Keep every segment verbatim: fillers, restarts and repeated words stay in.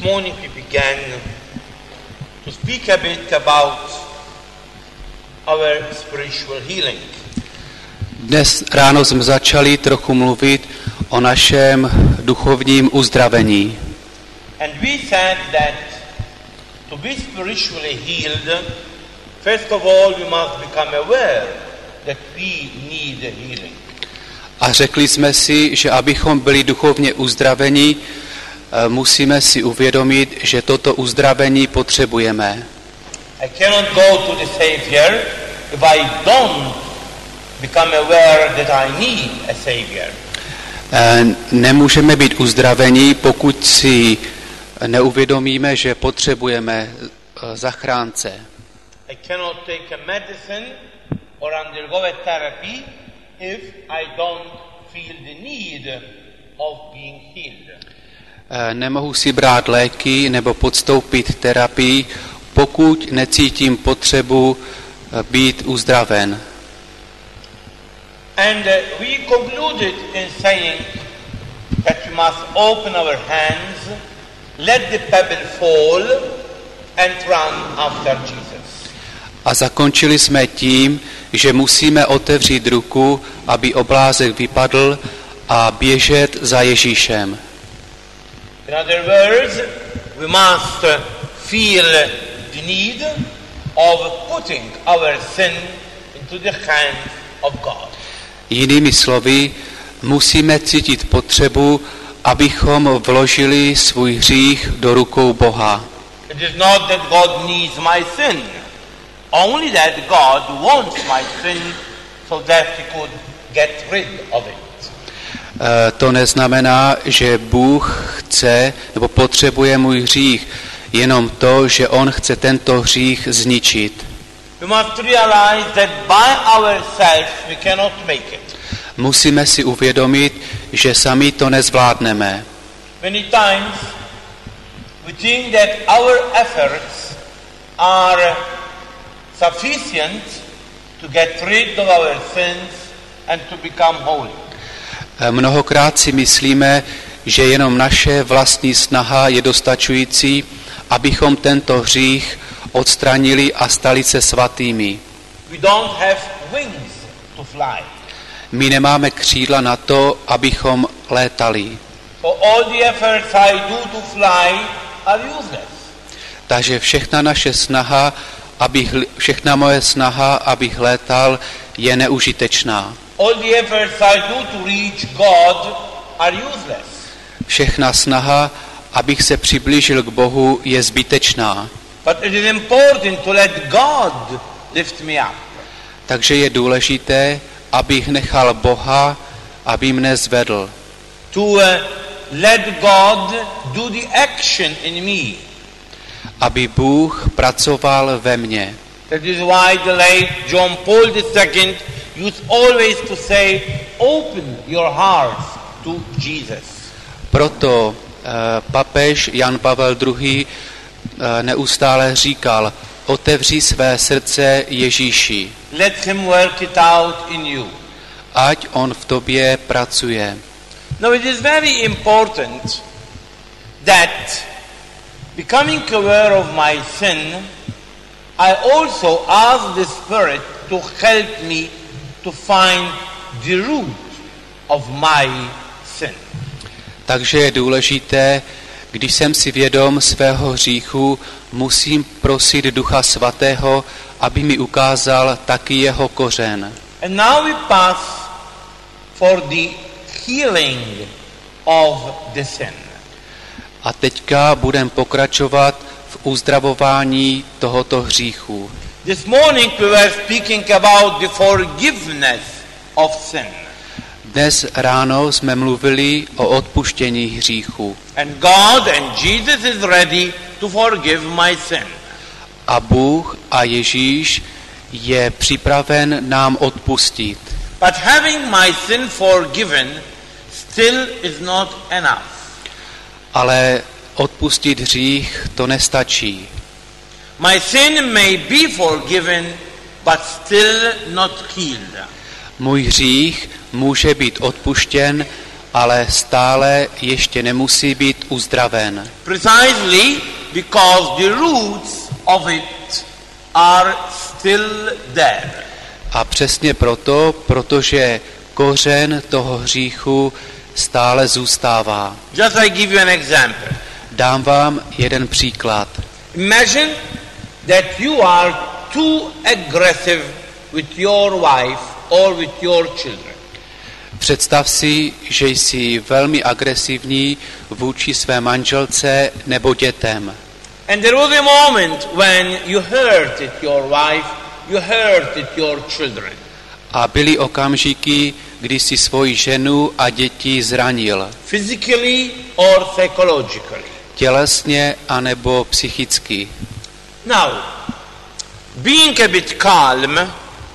morning we began to speak a bit about our spiritual healing. Dnes ráno jsme začali trochu mluvit o našem duchovním uzdravení. And we said that to be spiritually healed, first of all we must become aware that we need a healing. A řekli jsme si, že abychom byli duchovně uzdraveni, musíme si uvědomit, že toto uzdravení potřebujeme. I cannot go to the Savior if I don't become aware that I need a Savior. Nemůžeme být uzdraveni, pokud si neuvědomíme, že potřebujeme zachránce. I cannot take a medicine or undergo a therapy if I don't feel the need of being healed. Nemohu si brát léky nebo podstoupit terapii, pokud necítím potřebu být uzdraven. And uh, we concluded in saying that we must open our hands, let the pebble fall and run after Jesus. A zakončili jsme tím, že musíme otevřít ruku, aby oblázek vypadl a běžet za Ježíšem. In other words, we must feel the need of putting our sin into the hands of God. Jinými slovy, musíme cítit potřebu, abychom vložili svůj hřích do rukou Boha. It is not that God needs my sin, only that God wants my sin so that he could get rid of it. To neznamená, že Bůh chce nebo potřebuje můj hřích, jenom to, že on chce tento hřích zničit. We must realize that by ourselves we cannot make it. Musíme si uvědomit, že sami to nezvládneme. Many times we think that our efforts are sufficient to get rid of our sins and to become holy. Mnohokrát si myslíme, že jenom naše vlastní snaha je dostačující, abychom tento hřích odstranili a stali se svatými. We don't have wings to fly. My nemáme křídla na to, abychom létali. So all the efforts I do to fly are useless. Takže všechna naše snaha, abych, všechna moje snaha, abych létal, je neužitečná. All the efforts I do to reach God are useless. Všechna snaha, abych se přiblížil k Bohu, je zbytečná. But it is important to let God lift me up. Takže je důležité, abych nechal Boha, aby mne zvedl. To uh, let God do the action in me. Aby Bůh pracoval ve mně. That is why the late John Paul the Second used always to say, open your hearts to Jesus. Proto uh, papež Jan Pavel druhý. Uh, neustále říkal, otevři své srdce Ježíši. Let him work it out in you. Ať on v tobě pracuje. Now it is very important that becoming aware of my sin, I also ask the Spirit to help me to find the root of my sin. Takže je důležité, když jsem si vědom svého hříchu, musím prosit Ducha Svatého, aby mi ukázal taky jeho kořen. And now we pass for the healing of the sin. A teďka budeme pokračovat v uzdravování tohoto hříchu. This morning we were speaking about the forgiveness of sin. Dnes ráno jsme mluvili o odpuštění hříchu. And God and Jesus is ready to forgive my sin. A Bůh a Ježíš je připraven nám odpustit. But having my sin forgiven still is not enough. Ale odpustit hřích to nestačí. My sin may be forgiven, but still not healed. Můj hřích může být odpuštěn, ale stále ještě nemusí být uzdraven. Precisely because the roots of it are still there. A přesně proto, protože kořen toho hříchu stále zůstává. Just I give you an example. Dám vám jeden příklad. Imagine that you are too aggressive with your wife or with your children. Představ si, že jsi velmi agresivní vůči své manželce nebo dětem. And there was a moment when you hurted your wife, you hurted your children. A byly okamžiky, kdy jsi svoji ženu a děti zranil. Physically or psychologically. Tělesně anebo psychicky. Now, being a bit calm,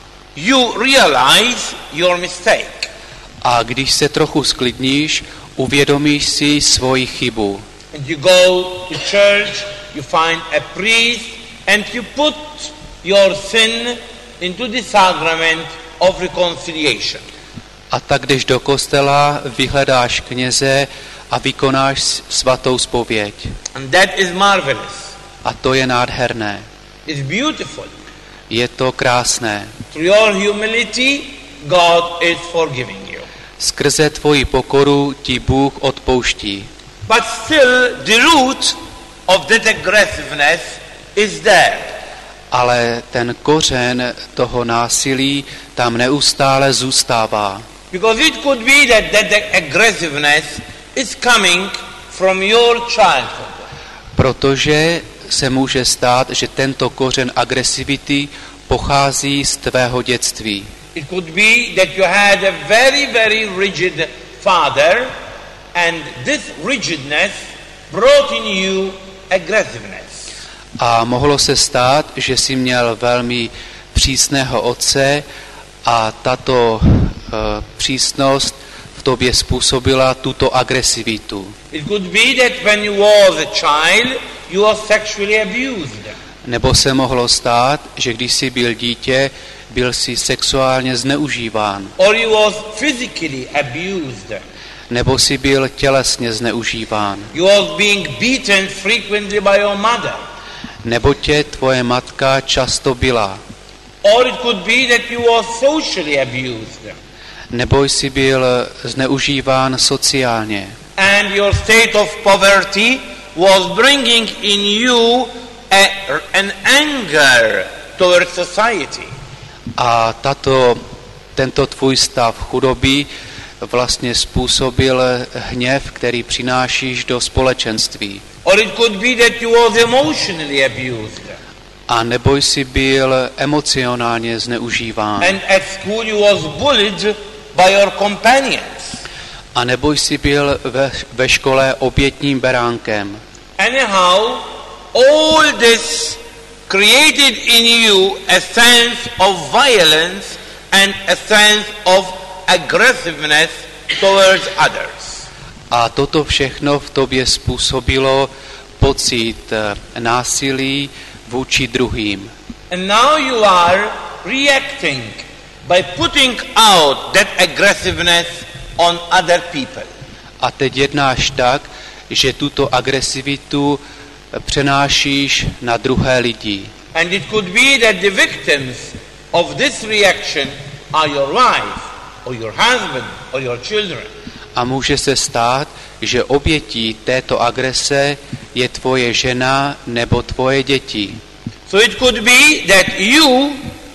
you realize your mistake. A když se trochu sklidníš, uvědomíš si svoji chybu. And you go to church, you find a priest, and you put your sin into the sacrament of reconciliation. A tak jdeš do kostela, vyhledáš kněze a vykonáš svatou zpověď. And that is marvelous. A to je nádherné. It's beautiful. Je to krásné. Through your humility, God is forgiving you. Skrze tvoji pokoru ti Bůh odpouští. But still, the root of that aggressiveness is there. Ale ten kořen toho násilí tam neustále zůstává. Because it could be that that aggressiveness is coming from your childhood. Protože se může stát, že tento kořen agresivity pochází z tvého dětství. It could be that you had a very, very rigid father, and this rigidness brought in you aggressiveness. A mohlo se stát, že jsi měl velmi přísného otce a tato uh, přísnost v tobě způsobila tuto agresivitu. It could be that when you was a child, you were sexually abused. Nebo se mohlo stát, že když jsi byl dítě, byl jsi sexuálně zneužíván. Or you was physically abused. Nebo jsi byl tělesně zneužíván. You was being beaten frequently by your mother. Nebo tě tvoje matka často byla. Or it could be that you was socially abused. Nebo jsi byl zneužíván sociálně. And your state of poverty was bringing in you a, an anger towards society. A tato, tento tvůj stav chudoby vlastně způsobil hněv, který přinášíš do společenství. Or it could be that you was emotionally abused. A nebo jsi byl emocionálně zneužíván. And at school you was bullied by your companions. A nebo jsi byl ve, ve škole obětním beránkem. Anyhow, all this created in you a sense of violence and a sense of aggressiveness towards others. A toto všechno v tobě způsobilo pocit násilí vůči druhým. And now you are reacting by putting out that aggressiveness on other people. A teď jednáš tak, že tuto agresivitu přenášíš na druhé lidi. And it could be that the victims of this reaction are your wife, or your husband, or your children. A může se stát, že obětí této agrese je tvoje žena nebo tvoje děti. So it could be that you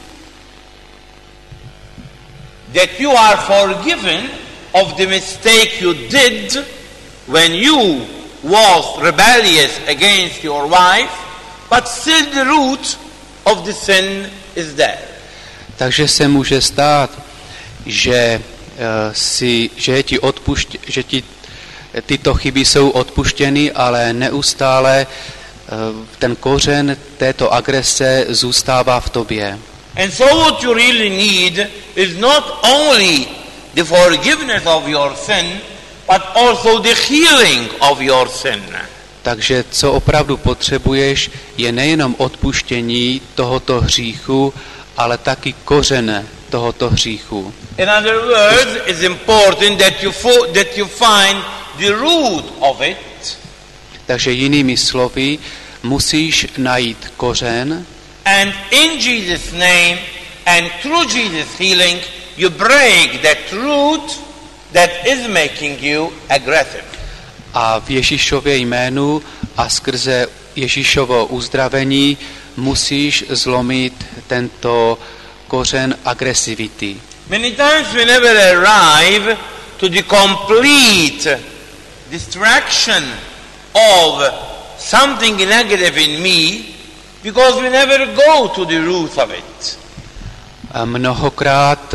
that you are forgiven of the mistake you did when you was rebellious against your wife, but still the root of the sin is there. Takže se může stát, že uh, si, že je ti odpušť, že ti tyto chyby jsou odpuštěny, ale neustále uh, ten kořen této agrese zůstává v tobě. And so what you really need is not only the forgiveness of your sin, but also the healing of your sin. Takže co opravdu potřebuješ, je nejenom odpuštění tohoto hříchu, ale taky kořen tohoto hříchu. In other words, it's important that you fo- that you find the root of it. Takže jinými slovy, musíš najít kořen And in Jesus' name and through Jesus' healing, you break that root that is making you aggressive. a v Ježíšově jménu a skrze Ježíšovo uzdravení musíš zlomit tento kořen agresivity. Many times we never arrive to the complete distraction of something negative in me because we never go to the root of it. A mnohokrát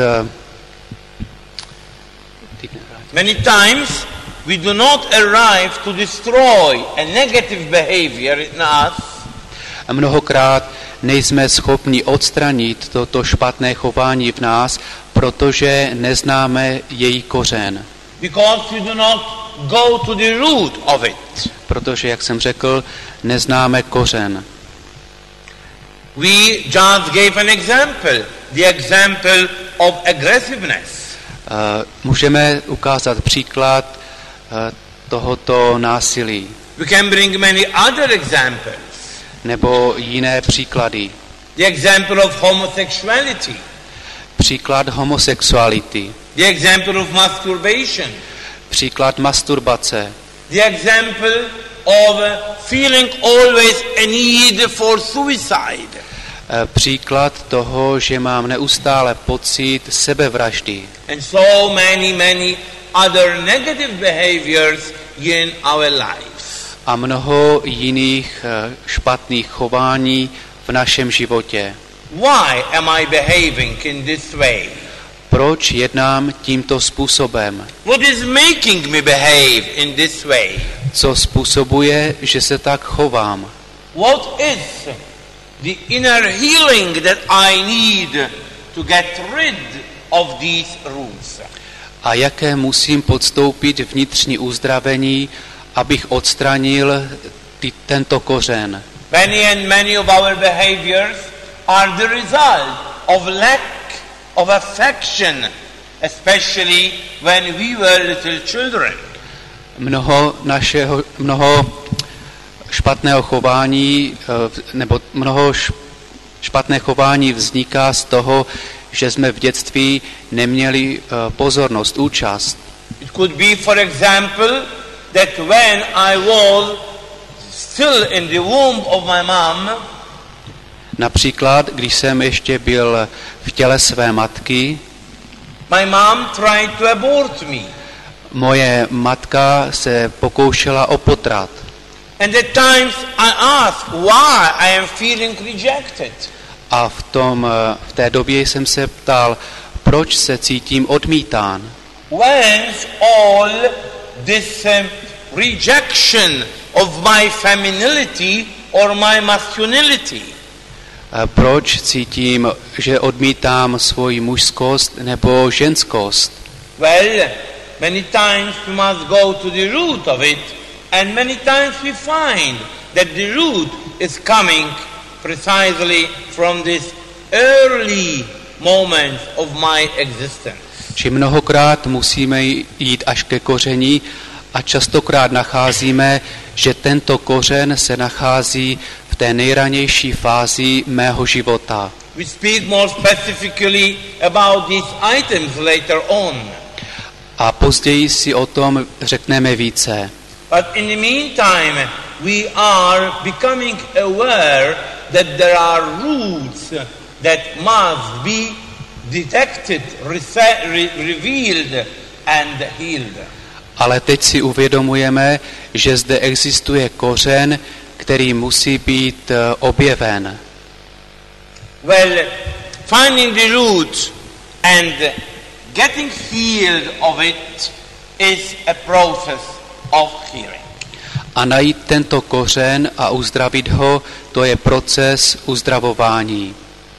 Many times we do not arrive to destroy a negative behavior in us a mnohokrát nejsme schopni odstranit toto špatné chování v nás, protože neznáme její kořen. because we do not go to the root of it. Protože, jak jsem řekl, neznáme kořen. We just gave an example, the example of aggressiveness. Uh, můžeme ukázat příklad uh, tohoto násilí. We can bring many other examples. Nebo jiné příklady. The example of homosexuality, Příklad homosexuality. the example of masturbation, Příklad masturbace. the example of feeling always a need for suicide. Uh, příklad toho, že mám neustále pocit sebevraždy. And so many, many other negative behaviors in our lives. A mnoho jiných uh, špatných chování v našem životě. Why am I behaving in this way? Proč jednám tímto způsobem? What is making me behave in this way? Co způsobuje, že se tak chovám? What is the inner healing that I need to get rid of these roots? A jaké musím podstoupit vnitřní uzdravení, abych odstranil ty, tento kořen? Many and many of our behaviors are the result of lack of affection, especially when we were little children. Mnoho našeho, mnoho špatného chování, nebo mnoho špatné chování vzniká z toho, že jsme v dětství neměli pozornost, účast. It could be, for example, that when I was still in the womb of my mom, například, když jsem ještě byl v těle své matky, my mom tried to abort me. Moje matka se pokoušela o potrat. And at times I ask why I am feeling rejected. A v, tom, v té době jsem se ptal, proč se cítím odmítán. Whence all this um, rejection of my femininity or my masculinity? A proč cítím, že odmítám svoji mužskost nebo ženskost? Well, many times we must go to the root of it, and many times we find that the root is coming precisely from this early moment of my existence. Či mnohokrát musíme jít až ke koření a častokrát nacházíme, že tento kořen se nachází v té nejranější fázi mého života. We speak more specifically about these items later on. A později si o tom řekneme více. But in the meantime, we are becoming aware that there are roots that must be detected, rese- re- revealed and healed. Ale teď si uvědomujeme, že zde existuje kořen, který musí být objeven. Well, finding the root and getting healed of it is a process of healing. A najít tento kořen a uzdravit ho, to je proces uzdravování.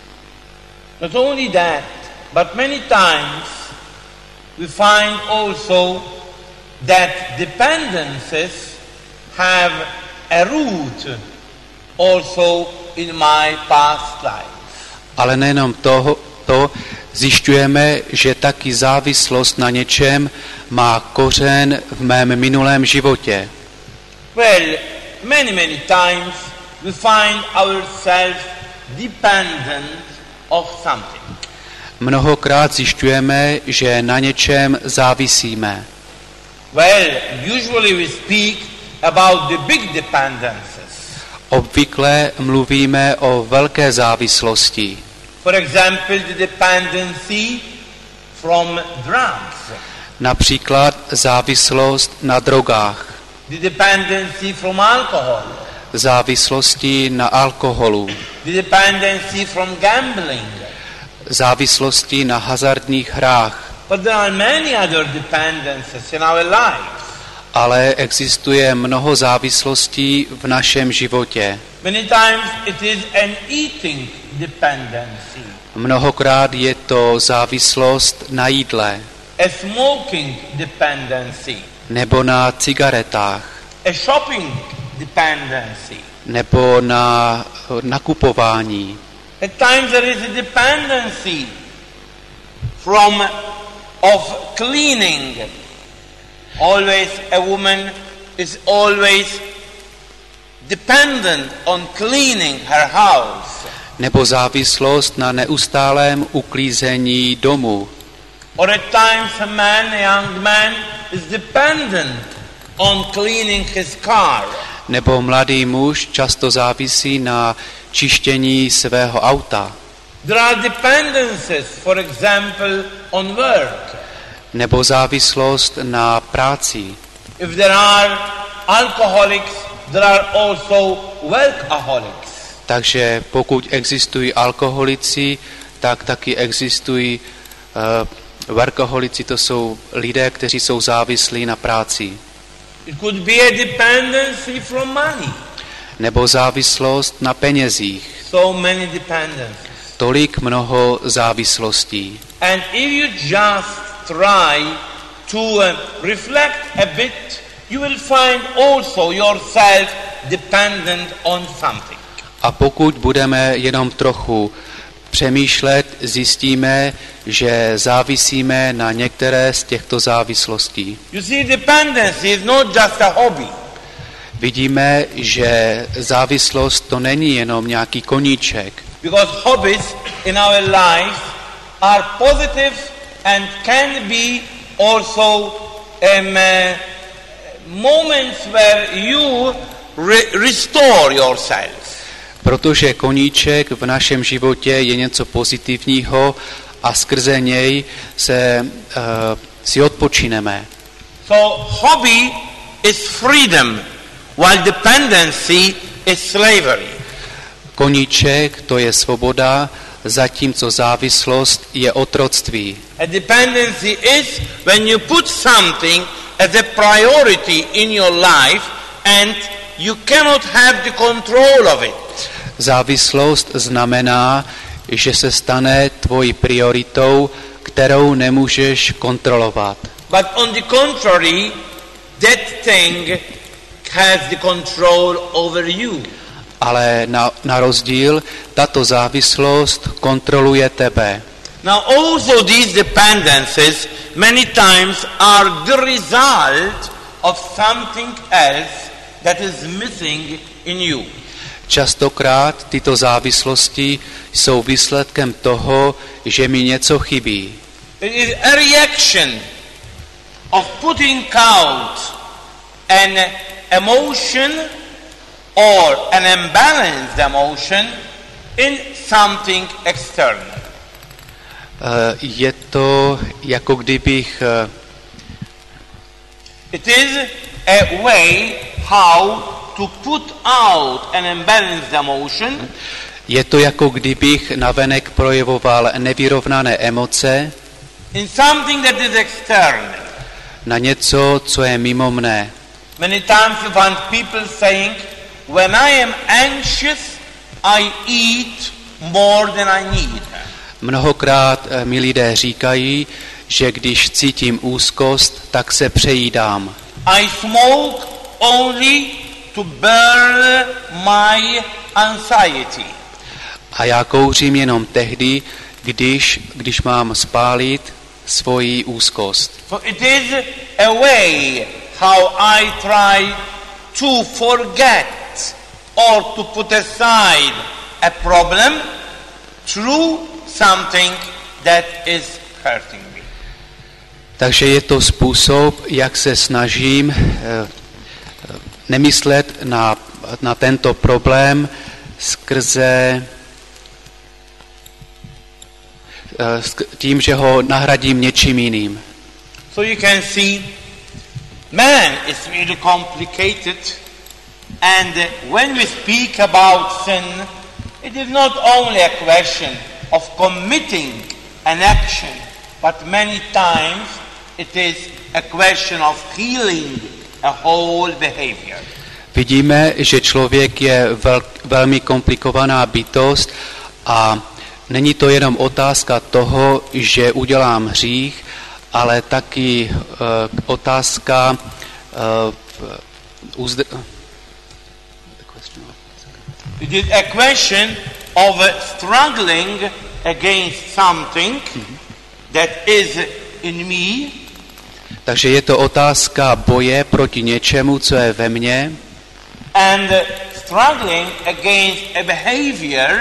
Not only that, but many times we find also that dependencies have a root also in my past life. Ale nejenom toho, to, Zjišťujeme, že taky závislost na něčem má kořen v mém minulém životě. Well, many, many times we find ourselves dependent of something. Mnohokrát zjišťujeme, že na něčem závisíme. Well, usually we speak about the big dependencies. Obvykle mluvíme o velké závislosti. For example, the dependency from drugs. Například závislost na drogách, The dependency from alcohol. závislosti na alkoholu, The dependency from gambling. závislosti na hazardních hrách. But there are many other dependencies in our lives. Ale existuje mnoho závislostí v našem životě. Many times it is an eating dependency, Mnohokrát je to závislost na jídle a smoking dependency, nebo na cigaretách a shopping dependency. nebo na nakupování. At times there is a dependency from of cleaning. Always a woman is always dependent on cleaning her house. Nebo závislost na neustálém uklízení domu. Or at times a man, a young man, is dependent on cleaning his car. Nebo mladý muž často závisí na čištění svého auta. There are dependencies, for example, on work. Nebo závislost na práci. If there are alcoholics, there are also workaholics. Takže pokud existují alkoholici, tak taky existují uh, workaholici, to jsou lidé, kteří jsou závislí na práci. It could be a dependency from money. Nebo závislost na penězích. So many dependencies. Tolik mnoho závislostí. And if you just try to uh, reflect a bit, you will find also yourself dependent on something. A pokud budeme jenom trochu přemýšlet, zjistíme, že závisíme na některé z těchto závislostí. You see, dependency is not just a hobby. Vidíme, že závislost to není jenom nějaký koníček, Because hobbies in our life are positive and can be also um, uh, moments where you re- restore yourself. protože koníček v našem životě je něco pozitivního a skrze něj se uh, si odpočineme. So hobby is freedom, while dependency is slavery. Koníček to je svoboda, zatímco závislost je otroctví. A dependency is when you put something as a priority in your life and you cannot have the control of it. Závislost znamená, že se stane tvojí prioritou, kterou nemůžeš kontrolovat. But on the contrary, that thing has the control over you. Ale na, na rozdíl, tato závislost kontroluje tebe. Now also these dependencies many times are the result of something else that is missing in you. Častokrát tyto závislosti jsou výsledkem toho, že mi něco chybí. It is a reaction of putting out an emotion or an imbalanced emotion in something external. Je to jako kdybych... It is a way how to put out an imbalanced emotion. Je to jako kdybych navenek projevoval nevyrovnané emoce In something that is external. na něco, co je mimo mne. Many times you find people saying, when I am anxious, I eat more than I need. Mnohokrát mi lidé říkají, že když cítím úzkost, tak se přejídám. I smoke only to burn my anxiety. A já kouřím jenom tehdy, když, když mám spálit svoji úzkost. So it is a way how I try to forget or to put aside a problem through something that is hurting me. Takže je to způsob, jak se snažím eh, nemyslet na, na tento problém skrze eh, tím, že ho nahradím něčím jiným. So you can see, man is really complicated, and when we speak about sin, it is not only a question of committing an action, but many times it is a question of healing a whole behavior. Vidíme, že člověk je vel, velmi komplikovaná bytost a není to jenom otázka toho, že udělám hřích, ale taky uh, otázka uh, uzdr- It is a question of struggling against something that is in me. Takže je to otázka boje proti něčemu, co je ve mně. And struggling against a behavior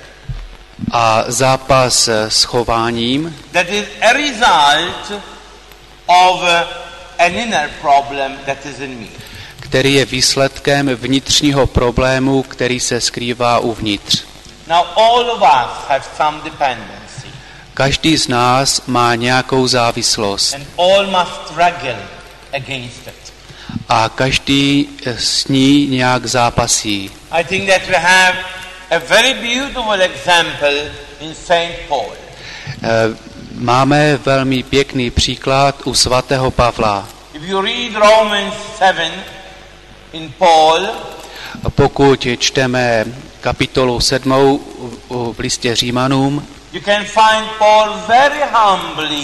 a zápas s chováním, that is a result of an inner problem that is in me. který je výsledkem vnitřního problému, který se skrývá uvnitř. Now all of us have some dependency. Každý z nás má nějakou závislost. And all must struggle against it. A každý s ní nějak zápasí. I think that we have a very beautiful example in Saint Paul. Máme velmi pěkný příklad u svatého Pavla. If you read Romans seven in Paul, pokud čteme kapitolu sedmou v listě Římanům, you can find Paul very humbly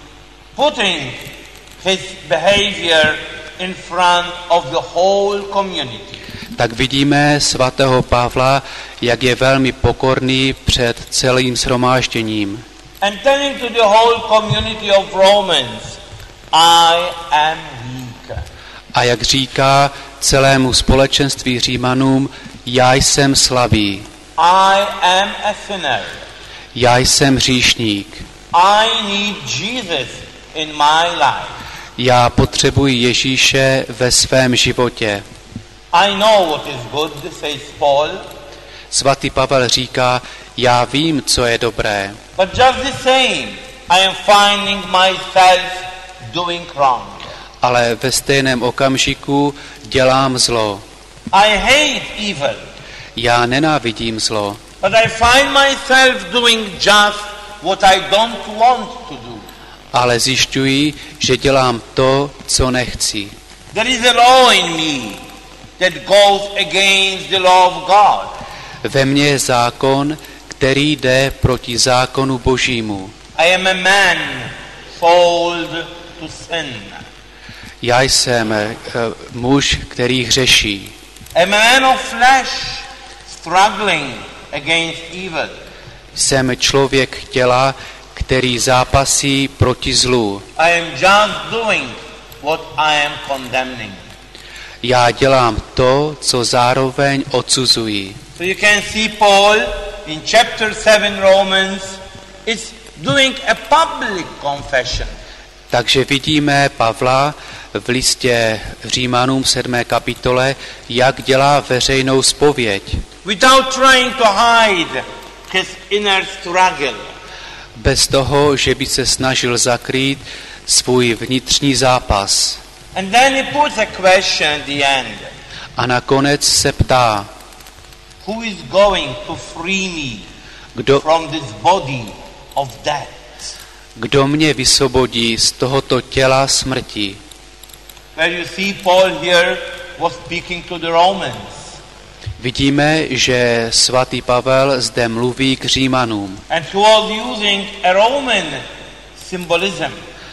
putting his behavior in front of the whole community. Tak vidíme svatého Pavla, jak je velmi pokorný před celým shromážděním. And telling to the whole community of Romans, I am weak. A jak říká celému společenství Římanům, já jsem slabý. I am a sinner. Já jsem hříšník. I need Jesus in my life. Já potřebuji Ježíše ve svém životě. I know what is good, says Paul. Svatý Pavel říká, já vím, co je dobré. But just the same, I am finding myself doing wrong. Ale ve stejném okamžiku dělám zlo. I hate evil. Já nenávidím zlo. But I find myself doing just what I don't want to do. Ale zjišťuji, že dělám to, co nechci. There is a law in me that goes against the law of God. Ve mně je zákon, který jde proti zákonu Božímu. I am a man sold to sin. Já jsem uh, muž, který hřeší. A man of flesh struggling against evil. Jsem člověk těla, který zápasí proti zlu. I am just doing what I am condemning. Já dělám to, co zároveň odsuzuji. So you can see Paul in chapter seven Romans is doing a public confession. Takže vidíme Pavla v listě Římanům sedmé kapitole, jak dělá veřejnou zpověď. Without trying to hide his inner struggle. Bez toho, že by se snažil zakrýt svůj vnitřní zápas. And then he puts a question at the end. A nakonec se ptá, who is going to free me kdo, from this body of death? Kdo mě vysvobodí z tohoto těla smrti? Where you see Paul here was speaking to the Romans. Vidíme, že svatý Pavel zde mluví k Římanům. And he was using a Roman symbolism.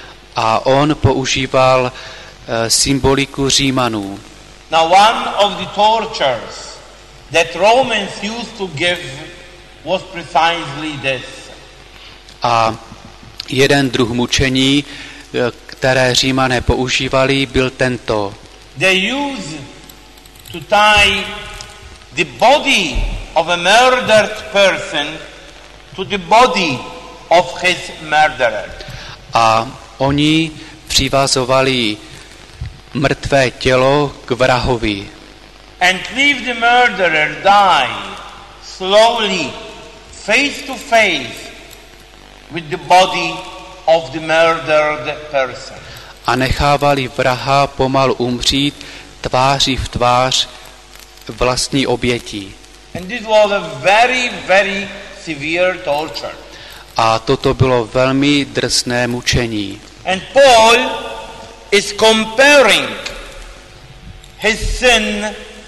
A on používal uh, symboliku Římanů. Now one of the tortures that Romans used to give was precisely this. A jeden druh mučení, které Římané používali, byl tento. They use to tie the body of a murdered person to the body of his murderer. A oni přivazovali mrtvé tělo k vrahovi. And leave the murderer die slowly, face to face with the body of the murdered person. A nechávali vraha pomalu umřít tváří v tvář vlastní obětí. And this was a very, very severe torture. A toto bylo velmi drsné mučení. And Paul is comparing his sin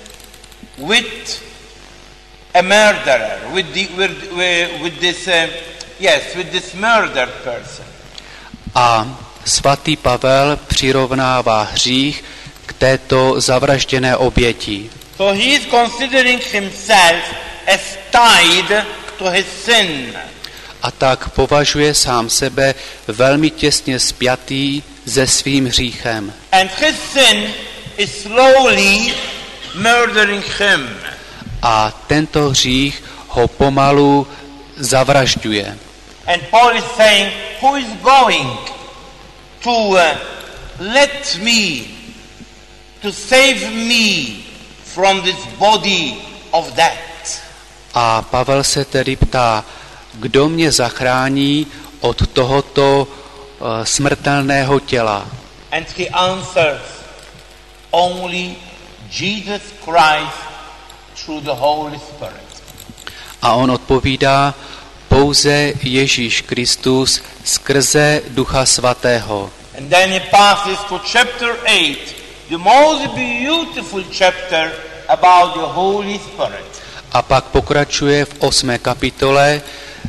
with a murderer, with the with, with, with this uh, yes, with this murdered person. A svatý Pavel přirovnává hřích k této zavražděné oběti. So he is considering himself as tied to his sin. A tak považuje sám sebe velmi těsně spjatý se svým hříchem. And his sin is slowly murdering him. A tento hřích ho pomalu zavražďuje. And Paul is saying, who is going to uh, let me, to save me from this body of death? A Pavel se tedy ptá, kdo mě zachrání od tohoto uh, smrtelného těla? And he answers, only Jesus Christ through the Holy Spirit. A on odpovídá, pouze Ježíš Kristus skrze Ducha Svatého. And then he passes to chapter eight, the most beautiful chapter about the Holy Spirit. A pak pokračuje v osmé kapitole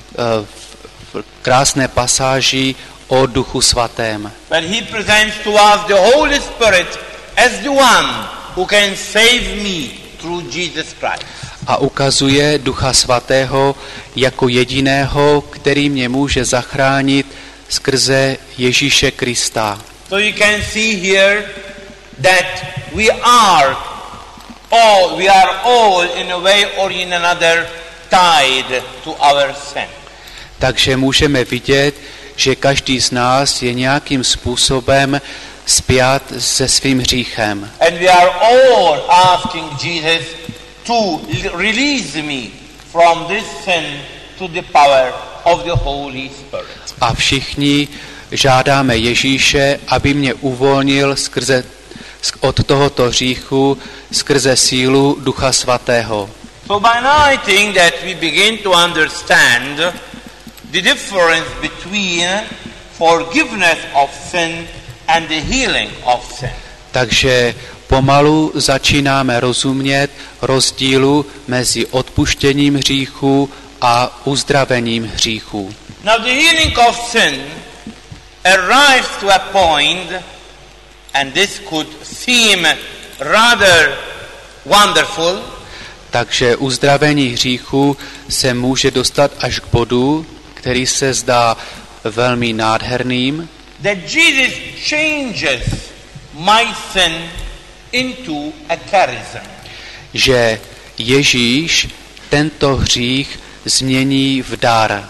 v krásné pasáži o Duchu Svatém. But he presents to us the Holy Spirit as the one who can save me through Jesus Christ. A ukazuje Ducha Svatého jako jediného, který mě může zachránit skrze Ježíše Krista. So you can see here that we are all, we are all in a way or in another tied to our sin. Takže můžeme vidět, že každý z nás je nějakým způsobem spjat se svým hříchem. And we are all asking Jesus to release me from this sin to the power of the Holy Spirit. A všichni žádáme Ježíše, aby mě uvolnil skrze, od tohoto hříchu skrze sílu Ducha Svatého. So by now I think that we begin to understand the difference between forgiveness of sin and the healing of sin. Takže pomalu začínáme rozumět rozdílu mezi odpuštěním hříchu a uzdravením hříchů. Now the healing of sin arrives to a point, and this could seem rather wonderful. Takže uzdravení hříchu se může dostat až k bodu, který se zdá velmi nádherným, That Jesus changes my sin into a charism. že Ježíš tento hřích změní v dar.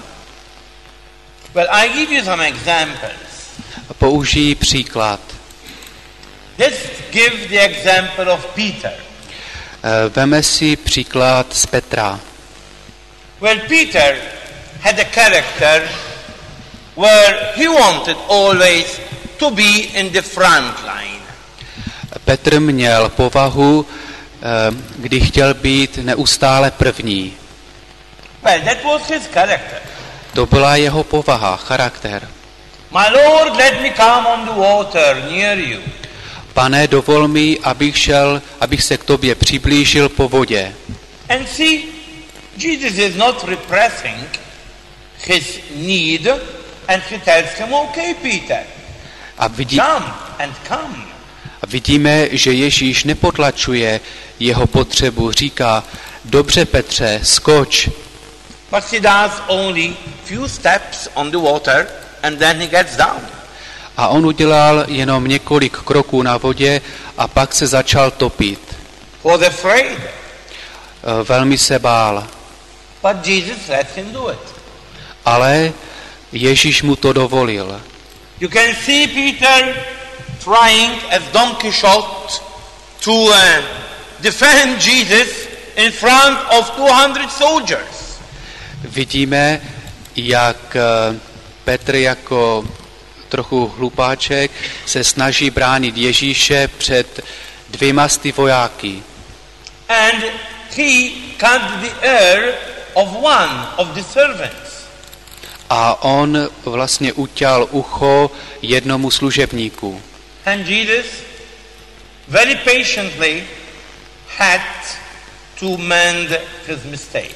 Well, I give you some examples. Použijí příklad. Let's give the example of Peter. Veme si příklad z Petra. Well, Peter had a character where he wanted always to be in the front line. Petr měl povahu, kdy chtěl být neustále první. Well, that was his character. To byla jeho povaha, charakter. My Lord, let me come on the water near you. Pane, dovol mi, abych šel, abych se k tobě přiblížil po vodě. And see, Jesus is not repressing his need, and he tells him, okay, Peter, A, vidí, come and come. a vidíme, že Ježíš nepotlačuje jeho potřebu, říká, dobře Petře, skoč. But he does only few steps on the water and then he gets down. A on udělal jenom několik kroků na vodě a pak se začal topit. Was afraid. Velmi se bál. But Jesus let him do it. Ale Ježíš mu to dovolil. You can see Peter trying as Don Quixote to uh, defend Jesus in front of two hundred soldiers. Vidíme, jak Petr jako trochu hlupáček se snaží bránit Ježíše před dvěma sty vojáky. And he cut the ear of one of the servants. A on vlastně uťal ucho jednomu služebníku. And Jesus very patiently had to mend his mistake.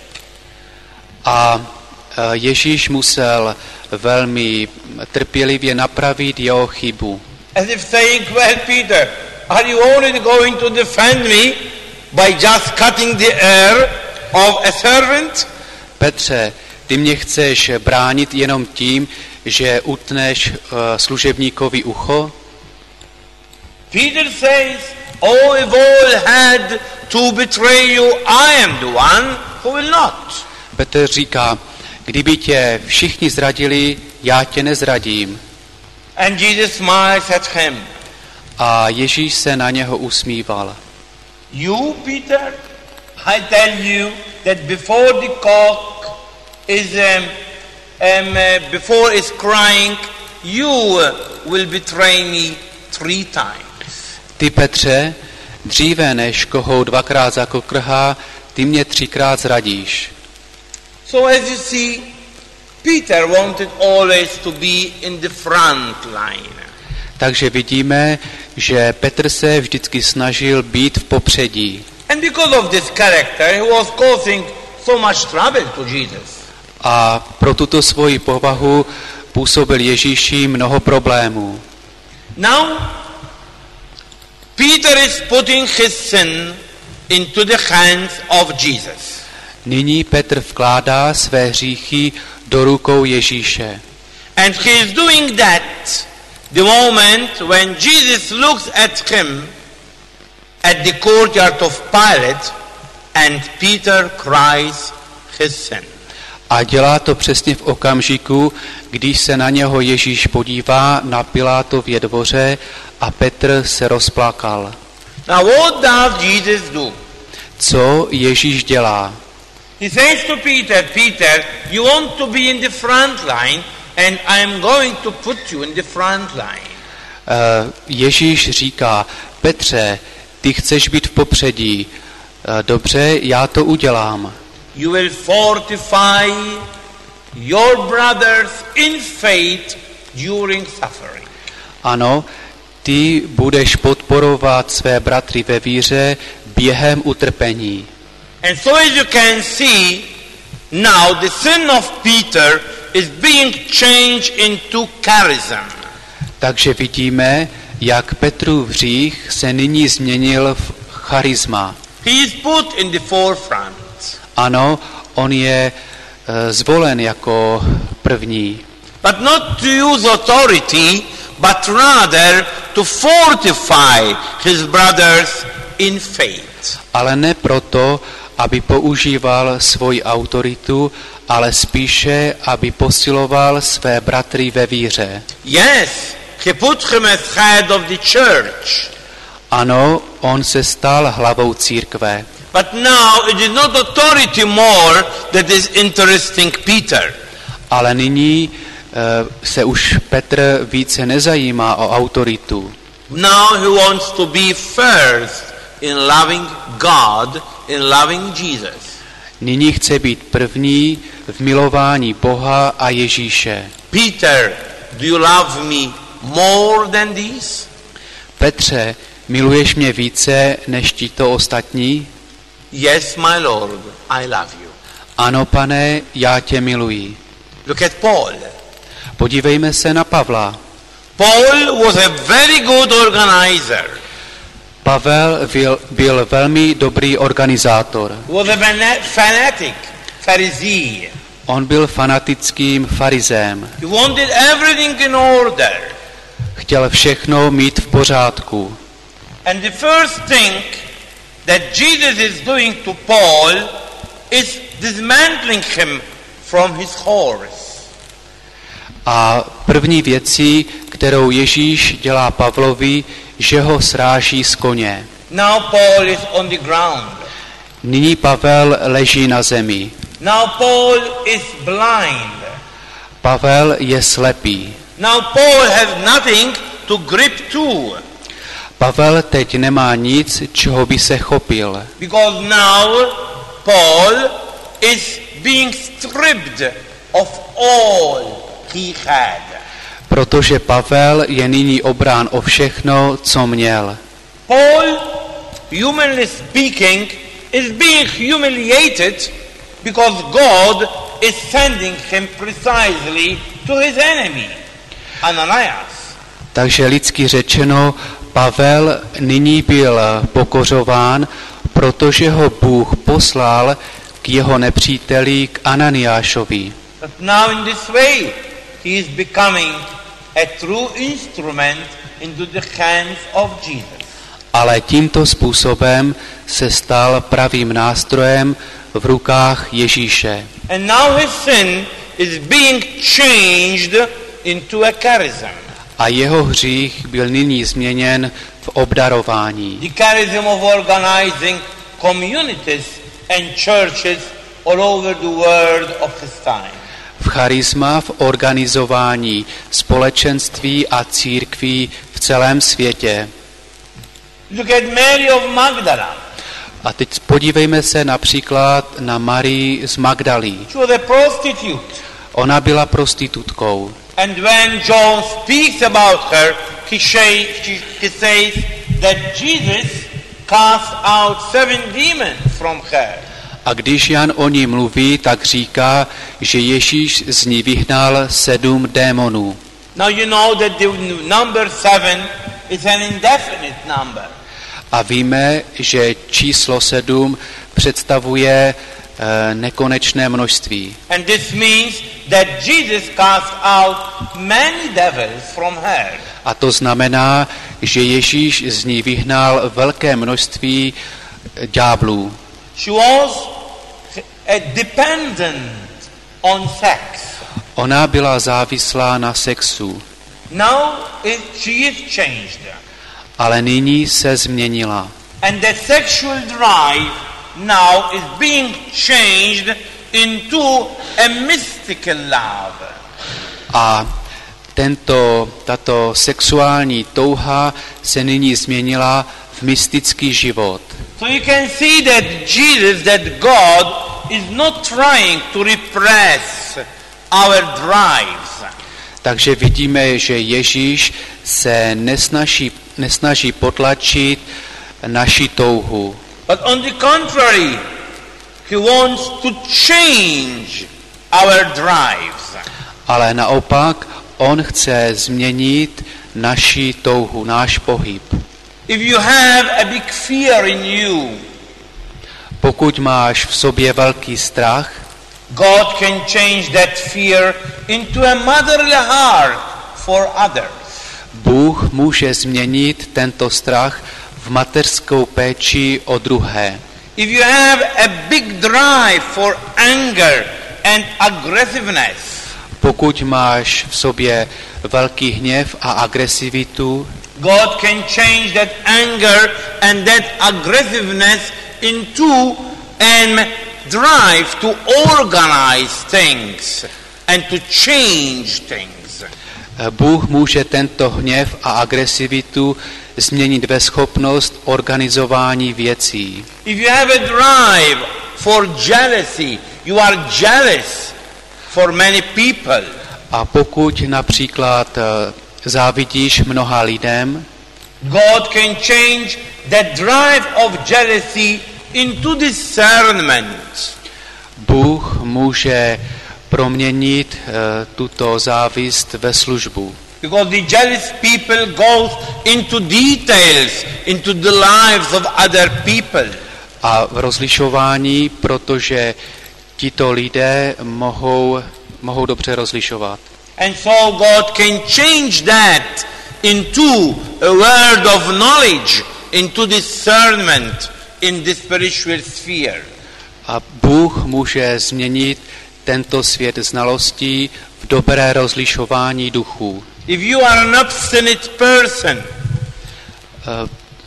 A Ježíš musel velmi trpělivě napravit jeho chybu. As if saying, well, Peter, are you only going to defend me by just cutting the ear of a servant? Petře, ty mě chceš bránit jenom tím, že utneš uh, služebníkovi ucho? Peter says, oh, if all had to betray you, I am the one who will not. Petr říká, kdyby tě všichni zradili, já tě nezradím. And Jesus smiles at him. A Ježíš se na něho usmíval. You, Peter, I tell you that before the cock is um, um, uh, before is crying, you will betray me three times. Ty, Petře, dříve než kohou dvakrát zakokrhá, ty mě třikrát zradíš. So as you see, Peter wanted always to be in the front line. Takže vidíme, že Petr se vždycky snažil být v popředí. And because of this character, he was causing so much trouble to Jesus. A pro tuto svoji povahu působil Ježíši mnoho problémů. Now, Peter is putting his sin into the hands of Jesus. Nyní Petr vkládá své hříchy do rukou Ježíše. And he is doing that the moment when Jesus looks at him at the courtyard of Pilate and Peter cries his sin. A dělá to přesně v okamžiku, když se na něho Ježíš podívá na Pilátově dvoře a Petr se rozplakal. Now what does Jesus do? Co Ježíš dělá? He says to Peter, Peter, you want to be in the front line and I am going to put you in the front line. Uh, Ježíš říká, Petře, ty chceš být v popředí. Uh, dobře, já to udělám. You will fortify your brothers in faith during suffering. Ano, ty budeš podporovat své bratry ve víře během utrpení. And so as you can see, now the sin of Peter is being changed into charism. Takže vidíme, jak Petrův hřích se nyní změnil v charisma. He is put in the forefront. Ano, on je uh, zvolen jako první. But not to use authority, but rather to fortify his brothers in faith. Ale ne proto, aby používal svoji autoritu, ale spíše, aby posiloval své bratry ve víře. Yes, he put him as head of the church. Ano, on se stal hlavou církve. But now it is not authority more that is interesting Peter. Ale nyní uh, se už Petr více nezajímá o autoritu. Now he wants to be first in loving God, in loving Jesus. Nyní chce být první v milování Boha a Ježíše. Peter, do you love me more than these? Petře, miluješ mě více než tito ostatní? Yes, my Lord, I love you. Ano, Pane, já tě miluji. Look at Paul. Podívejme se na Pavla. Paul was a very good organizer. Pavel byl, byl velmi dobrý organizátor. Was a fanatic, Pharisee. On byl fanatickým farizém. He wanted everything in order. Chtěl všechno mít v pořádku. And the first thing that Jesus is doing to Paul is dismantling him from his horse. A první věcí, kterou Ježíš dělá Pavlovi, že ho sráží z koně. Now Paul is on the ground. Nyní Pavel leží na zemi. Now Paul is blind. Pavel je slepý. Now Paul has nothing to grip to. Pavel teď nemá nic, čeho by se chopil. Because now Paul is being stripped of all he had. Protože Pavel je nyní obrán o všechno, co měl. Paul, humanly speaking, is being humiliated because God is sending him precisely to his enemy, Ananias. Takže lidsky řečeno, Pavel nyní byl pokořován, protože ho Bůh poslal k jeho nepříteli, k Ananiášovi. But now in this way, he is becoming a true instrument into the hands of Jesus. Ale tímto způsobem se stal pravým nástrojem v rukách Ježíše. And now his sin is being changed into a charism. A jeho hřích byl nyní změněn v obdarování. The charism of organizing communities and churches all over the world of his time. V charisma v organizování společenství a církví v celém světě. Look at Mary of Magdala. A teď podívejme se například na Marii z Magdalí. She was a prostitute. Ona byla prostitutkou. And when John speaks about her, he, say, he says that Jesus cast out seven demons from her. A když Jan o ní mluví, tak říká, že Ježíš z ní vyhnal sedm démonů. Now you know that the number seven is an indefinite number. A víme, že číslo sedm představuje e, nekonečné množství. And this means that Jesus cast out many devils from her. A to znamená, že Ježíš z ní vyhnal velké množství ďáblů. She was a dependent on sex. Ona byla závislá na sexu. Now it, she is changed. Ale nyní se změnila. And the sexual drive now is being changed into a mystical love. A tento, tato sexuální touha se nyní změnila v mystický život. So you can see that Jesus, that God is not trying to repress our drives. Takže vidíme, že Ježíš se nesnaží, nesnaží potlačit naši touhu. But on the contrary, he wants to change our drives. Ale naopak, on chce změnit naši touhu, náš pohyb. If you have a big fear in you, pokud máš v sobě velký strach, God can change that fear into a motherly heart for others. Bůh může změnit tento strach v mateřskou péči o druhé. If you have a big drive for anger and aggressiveness, pokud máš v sobě velký hněv a agresivitu, God can change that anger and that aggressiveness into a drive to organize things and to change things. Bůh může tento hněv a agresivitu změnit ve schopnost organizování věcí. If you have a drive for jealousy, you are jealous for many people. A pokud například závidíš mnoha lidem, God can change that drive of jealousy into discernment. Bůh může proměnit uh, tuto závist ve službu. Because the jealous people goes into details, into the lives of other people. A v rozlišování, protože tito lidé mohou, mohou dobře rozlišovat. And so God can change that into a word of knowledge, into discernment in the spiritual sphere. A Bůh může změnit tento svět znalostí v dobré rozlišování duchů. If you are an obstinate person, Uh,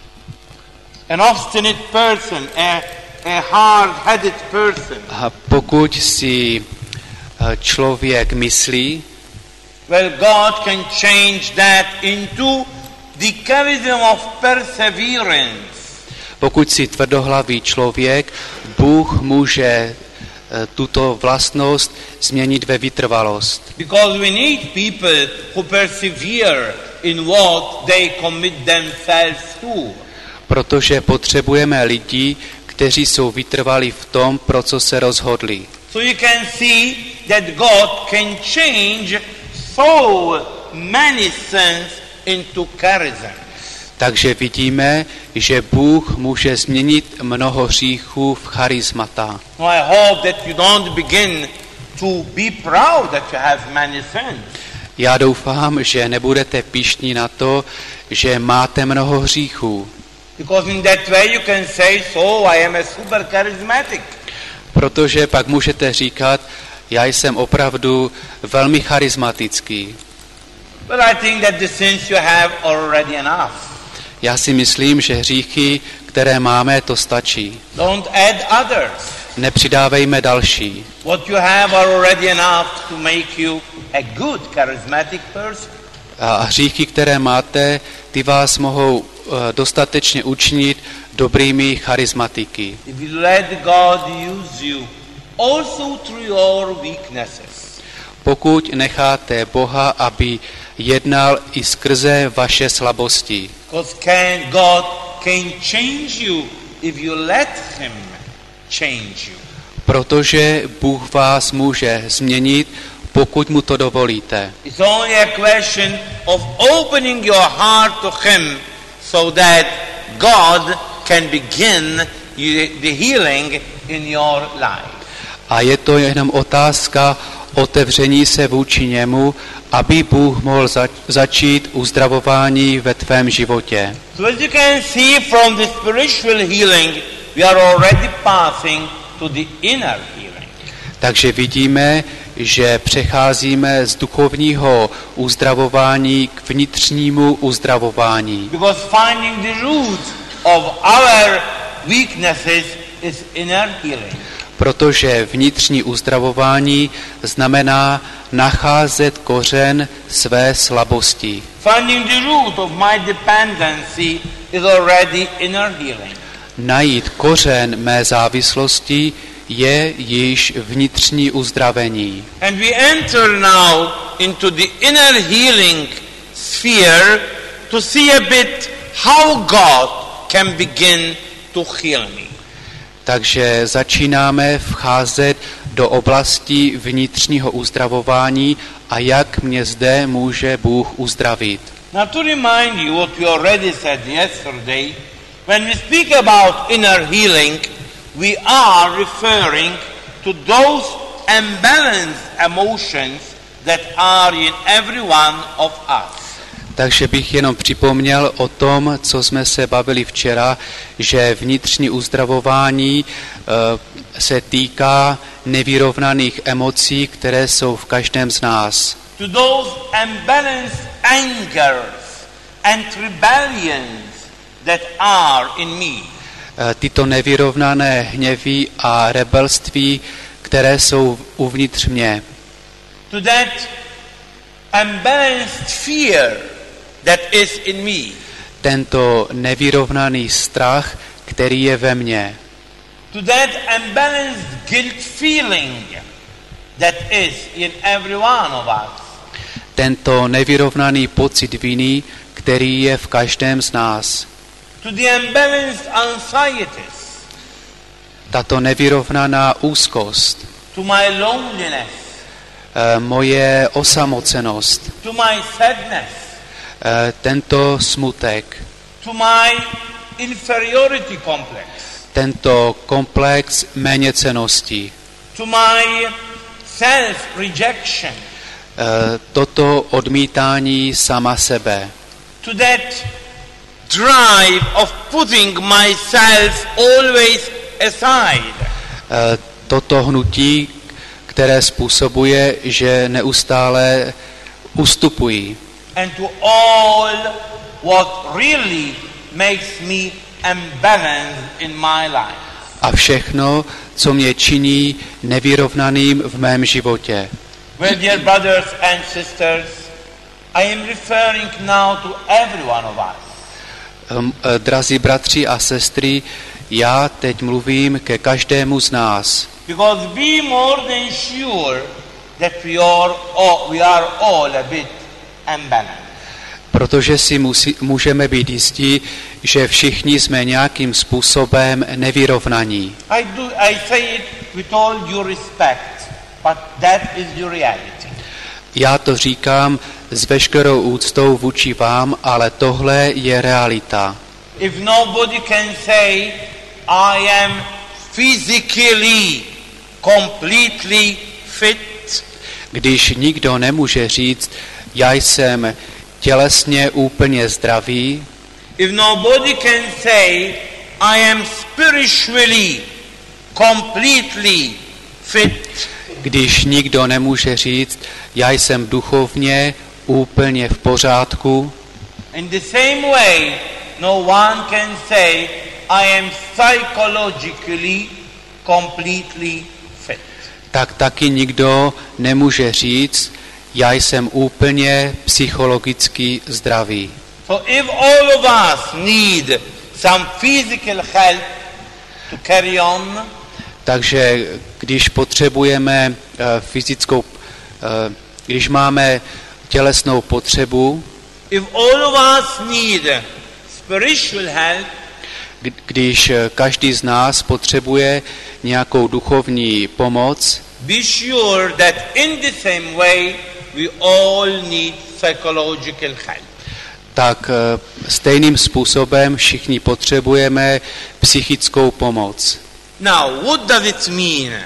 an obstinate person, a, a hard-headed person, a pokud si uh, člověk myslí, well, God can change that into the charism of perseverance. pokud si tvrdohlavý člověk, Bůh může uh, tuto vlastnost změnit ve vytrvalost. Because we need people who persevere in what they commit themselves to. Protože potřebujeme lidi, kteří jsou vytrvalí v tom, pro co se rozhodli. So you can see that God can change so many sins into charism. Takže vidíme, že Bůh může změnit mnoho hříchů v charismata. So I hope that you don't begin to be proud that you have many sins. Já doufám, že nebudete pyšní na to, že máte mnoho hříchů. Because in that way you can say, so I am a super charismatic. Protože pak můžete říkat, já jsem opravdu velmi charismatický. But I think that the sins you have are already enough. Já si myslím, že hříchy, které máme, to stačí. Don't add others. Nepřidávejme další. What you have are already enough to make you a good charismatic person. A hříchy, které máte, ty vás mohou uh, dostatečně učinit dobrými charismatiky. If you let God use you also through your weaknesses. Pokud necháte Boha, aby jednal i skrze vaše slabosti. Because can, God can change you if you let Him change you. Protože Bůh vás může změnit, pokud mu to dovolíte. It's only a question of opening your heart to Him so that God can begin the healing in your life. A je to jenom otázka otevření se vůči němu, aby Bůh mohl zač- začít uzdravování ve tvém životě. So as you can see from the spiritual healing, we are already passing to the inner healing. Takže vidíme, že přecházíme z duchovního uzdravování k vnitřnímu uzdravování. Because finding the root of our weaknesses is inner healing. Protože vnitřní uzdravování znamená nacházet kořen své slabosti. Finding the root of my dependency is already inner healing. Najít kořen mé závislosti je již vnitřní uzdravení. And we enter now into the inner healing sphere to see a bit how God can begin to heal me. Takže začínáme vcházet do oblasti vnitřního uzdravování a jak mě zde může Bůh uzdravit. Now to remind you what we already said yesterday, when we speak about inner healing, we are referring to those imbalanced emotions that are in every one of us. Takže bych jenom připomněl o tom, co jsme se bavili včera, že vnitřní uzdravování e, se týká nevyrovnaných emocí, které jsou v každém z nás. To those imbalanced angers and rebellions that are in me. E, tyto nevyrovnané hněvy a rebelství, které jsou uvnitř mě. To that imbalanced fear that is in me. Tento nevyrovnaný strach, který je ve mně. To that imbalanced guilt feeling that is in every one of us. Tento nevyrovnaný pocit viny, který je v každém z nás. To the imbalanced anxieties. Tato nevyrovnaná úzkost. To my loneliness. E, moje osamocenost. To my sadness. E, tento smutek. To my inferiority complex. Tento komplex méněcennosti. to my self-rejection, toto odmítání sama sebe, to that drive of putting myself always aside, toto hnutí, které způsobuje, že neustále ustupují. and to all what really makes me unbalanced in my life. A všechno, co mě činí nevyrovnaným v mém životě. Well, dear brothers and sisters, I am referring now to every one of us. Um, drazí bratři a sestry, já teď mluvím ke každému z nás. Because be more than sure that we are all, we are all a bit unbalanced. Protože si musí, můžeme být jistí, že všichni jsme nějakým způsobem nevyrovnaní. I do I say it with all due respect, but that is the reality. Já to říkám s veškerou úctou vůči vám, ale tohle je realita. If nobody can say I am physically completely fit, Když nikdo nemůže říct, já jsem tělesně úplně zdravý, if nobody can say I am spiritually completely fit, když nikdo nemůže říct, já jsem duchovně úplně v pořádku, in the same way no one can say I am psychologically completely fit. tak taky nikdo nemůže říct, já jsem úplně psychologicky zdravý. So if all of us need some physical help to carry on, Takže když potřebujeme uh, fyzickou, uh, když máme tělesnou potřebu, if all of us need spiritual help, když každý z nás potřebuje nějakou duchovní pomoc, be sure that in the same way we all need psychological help. tak stejným způsobem všichni potřebujeme psychickou pomoc. Now, what does it mean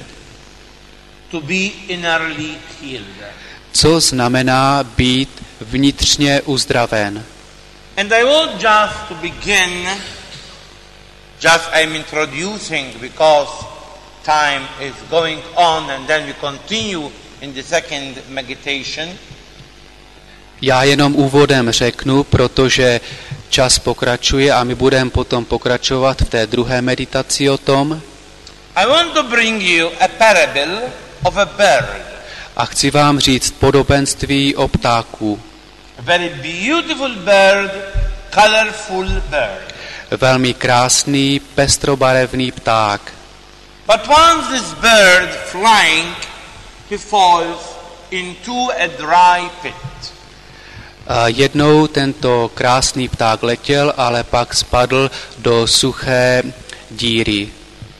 to be innerly healed? Co znamená být vnitřně uzdraven? And I want just to begin, just I'm introducing because time is going on and then we continue in the second meditation. Já jenom úvodem řeknu, protože čas pokračuje a my budeme potom pokračovat v té druhé meditaci o tom. I want to bring you a parable of a bird. A chci vám říct podobenství o ptáku. A very beautiful bird, colorful bird. Velmi krásný, pestrobarevný pták. But once this bird flying, he falls into a dry pit. A jednou tento krásný pták letěl, ale pak spadl do suché díry.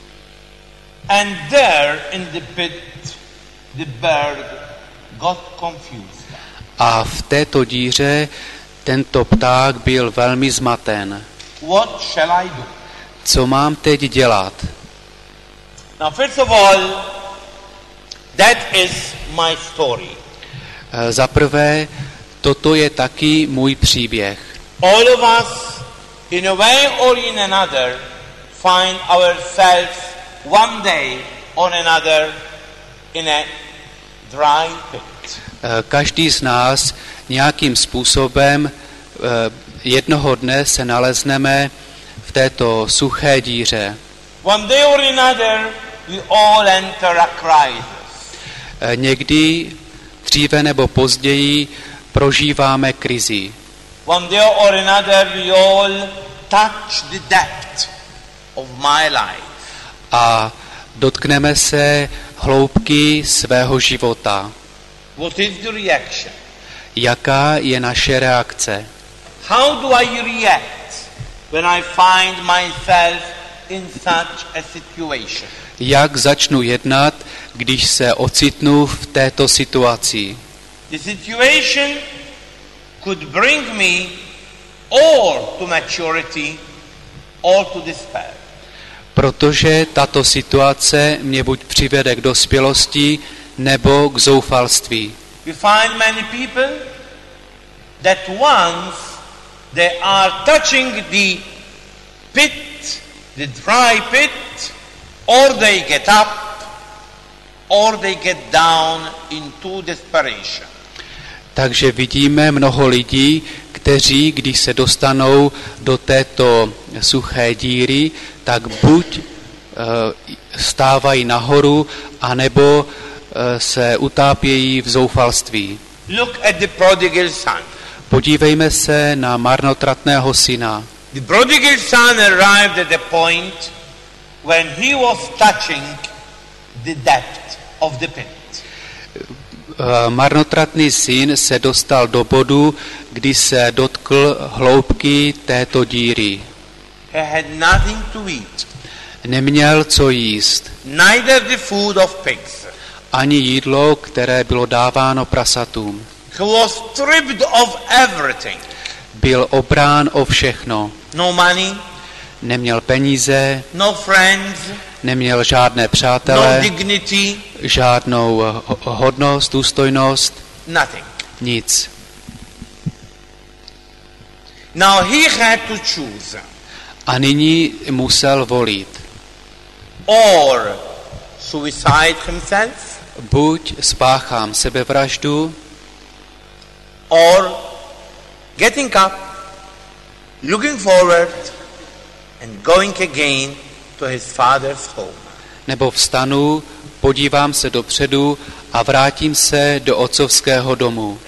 And there in the pit, the bird got confused. A v této díře tento pták byl velmi zmaten. What shall I do? Co mám teď dělat? Now, first of all, that is my story. Za prvé, toto je taky můj příběh. All of us, in a way or in another, find ourselves one day or another in a dry pit. Každý z nás nějakým způsobem jednoho dne se nalezneme v této suché díře. One day or another, we all enter a crisis. Někdy, dříve nebo později, prožíváme krizi. One day or another, we all touch the depth of my life. A dotkneme se hloubky svého života. What is the reaction? Jaká je naše reakce? How do I react when I find myself in such a situation? Jak začnu jednat, když se ocitnu v této situaci? The situation could bring me or to maturity or to despair. protože tato situace mě buď přivede k dospělosti, nebo k zoufalství. We find many people that once they are touching the pit, the dry pit, or they get up, or they get down into desperation. Takže vidíme mnoho lidí, kteří, když se dostanou do této suché díry, tak buď e, stávají nahoru, anebo e, se utápějí v zoufalství. Look at the prodigal son. Podívejme se na marnotratného syna. The prodigal son arrived at a point when he was touching the depth of the pit. Marnotratný syn se dostal do bodu, kdy se dotkl hloubky této díry. He had nothing to eat. Neměl co jíst. Neither the food of pigs. Ani jídlo, které bylo dáváno prasatům. He was stripped of everything. Byl obrán o všechno. No money. Neměl peníze. No friends. Neměl žádné přátele. No dignity. Žádnou hodnost, důstojnost. Nothing. Nic. Now he had to choose. A nyní musel volit. Or suicide himself. Buď spáchám sebevraždu, or getting up, looking forward, and going again to his father's home. Nebo vstanu, podívám se dopředu a vrátím se do otcovského domu.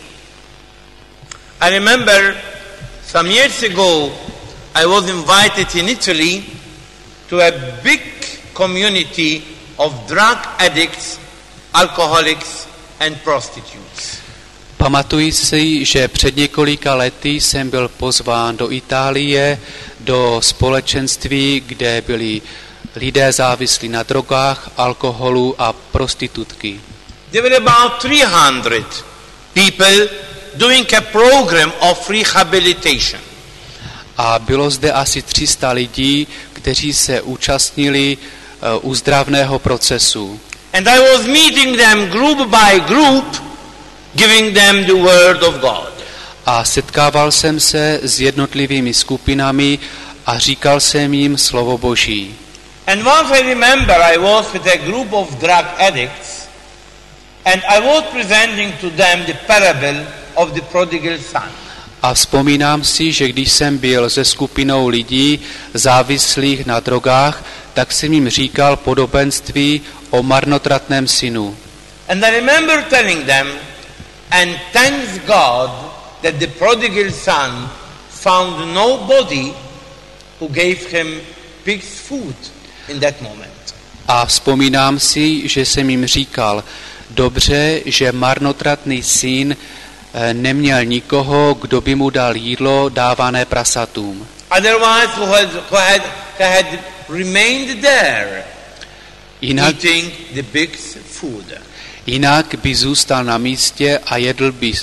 I remember some years ago I was invited in Italy to a big community of drug addicts, alcoholics and prostitutes. Pamatuji si, že před několika lety jsem byl pozván do Itálie, do společenství, kde byli lidé závislí na drogách, alkoholu a prostitutky. There were about three hundred people doing a program of rehabilitation. A bylo zde asi tři sta lidí, kteří se účastnili uh, uzdravného procesu. And I was meeting them group by group, giving them the word of God. A setkával jsem se s jednotlivými skupinami a říkal jsem jim slovo Boží. And once I remember I was with a group of drug addicts and I was presenting to them the parable of the prodigal son. A vzpomínám si, že když jsem byl se skupinou lidí závislých na drogách, tak jsem jim říkal podobenství o marnotratném synu. And I remember telling them, and thanks God that the prodigal son found nobody who gave him pig's food in that moment. A vzpomínám si, že jsem jim říkal, dobře, že marnotratný syn neměl nikoho, kdo by mu dal jídlo dávané prasatům. Otherwise, who had, who had, who had remained there, Jinak, eating the pig's food. jinak by zůstal na místě a jedl by uh,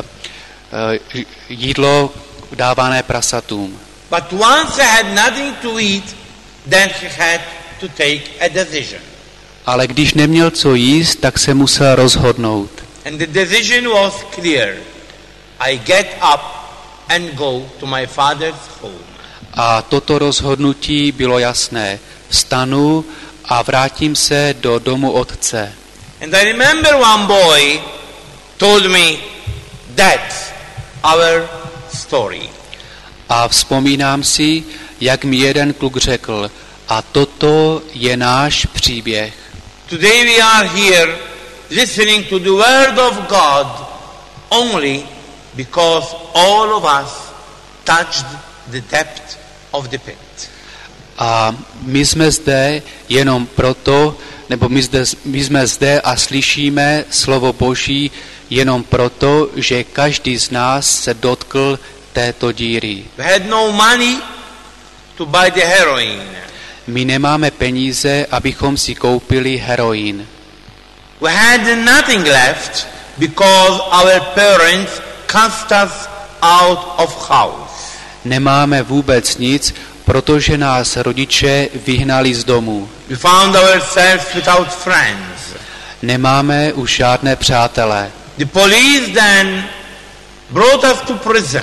uh, jídlo dávané prasatům. But once he had nothing to eat, then he had to take a decision. Ale když neměl co jíst, tak se musel rozhodnout. And the decision was clear. I get up and go to my father's home. A toto rozhodnutí bylo jasné. Vstanu a vrátím se do domu otce. And I remember one boy told me, that's our story. A vzpomínám si, jak mi jeden kluk řekl, a toto je náš příběh. Today we are here listening to the word of God only because all of us touched the depth of the pit. A my jsme zde jenom proto, nebo my, zde, my jsme zde a slyšíme slovo Boží jenom proto, že každý z nás se dotkl této díry. We had no money to buy the heroin. My nemáme peníze, abychom si koupili heroin. We had nothing left because our parents cast us out of house. Nemáme vůbec nic, protože nás rodiče vyhnali z domu. We found ourselves without friends. Nemáme už žádné přátelé. The police then brought us to prison.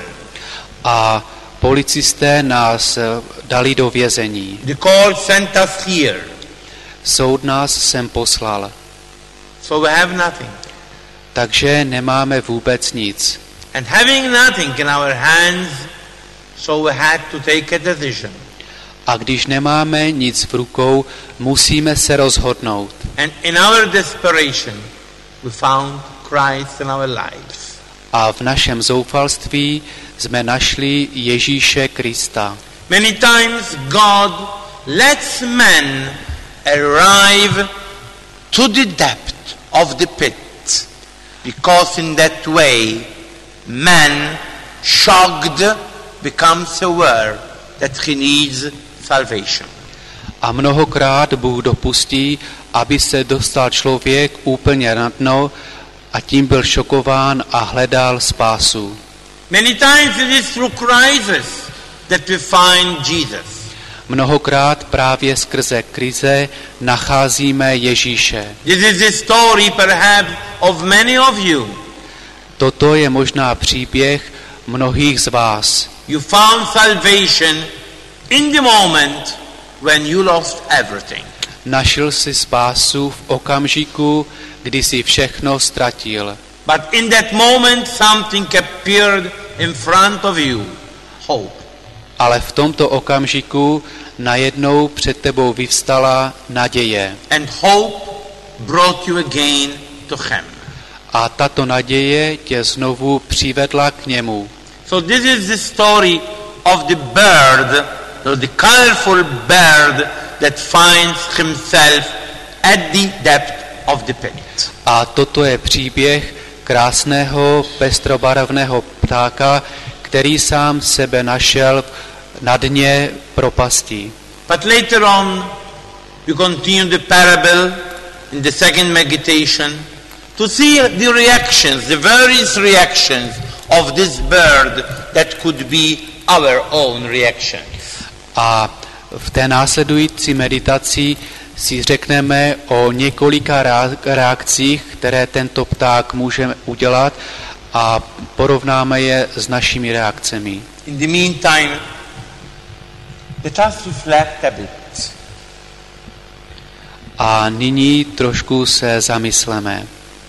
A policisté nás dali do vězení. The court sent us here. Soud nás sem poslal. So we have nothing. Takže nemáme vůbec nic. And having nothing in our hands, so we had to take a decision. A když nemáme nic v rukou, musíme se rozhodnout. And in our desperation, we found Christ in our lives. A v našem zoufalství jsme našli Ježíše Krista. Many times God lets men arrive to the depth of the pit, because in that way man, shocked, becomes aware that he needs salvation. A mnohokrát Bůh dopustí, aby se dostal člověk úplně na dno a tím byl šokován a hledal spásu. Many times it is through crisis that we find Jesus. Mnohokrát právě skrze krize nacházíme Ježíše. This is the story perhaps of many of you. Toto je možná příběh mnohých z vás. You found salvation in the moment when you lost everything. Našel si spásu v okamžiku, kdy si všechno ztratil. But in that moment something appeared in front of you. Hope. Ale v tomto okamžiku najednou před tebou vyvstala naděje. And hope brought you again to him. A tato naděje tě znovu přivedla k němu. So this is the story of the bird, the colorful bird that finds himself at the depth of the pit. A toto je příběh krásného pestrobarevného ptáka, který sám sebe našel na dně propasti. But later on, we continue the parable in the second meditation to see the reactions, the various reactions of this bird that could be our own reactions. A v té následující meditaci si řekneme o několika reakcích, které tento pták může udělat a porovnáme je s našimi reakcemi. In the meantime, let us reflect a bit. A nyní trošku se zamysleme.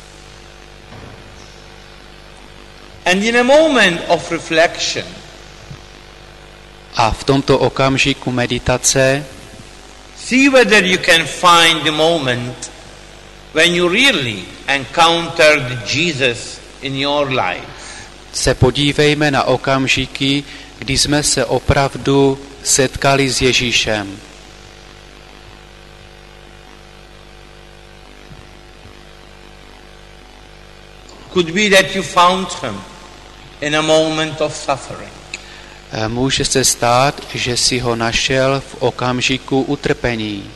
And in a moment of reflection, a v tomto okamžiku meditace see whether you can find the moment when you really encountered Jesus in your life. Se podívejme na okamžiky, kdy jsme se opravdu setkali s Ježíšem. Could be that you found him in a moment of suffering. Může se stát, že si ho našel v okamžiku utrpení.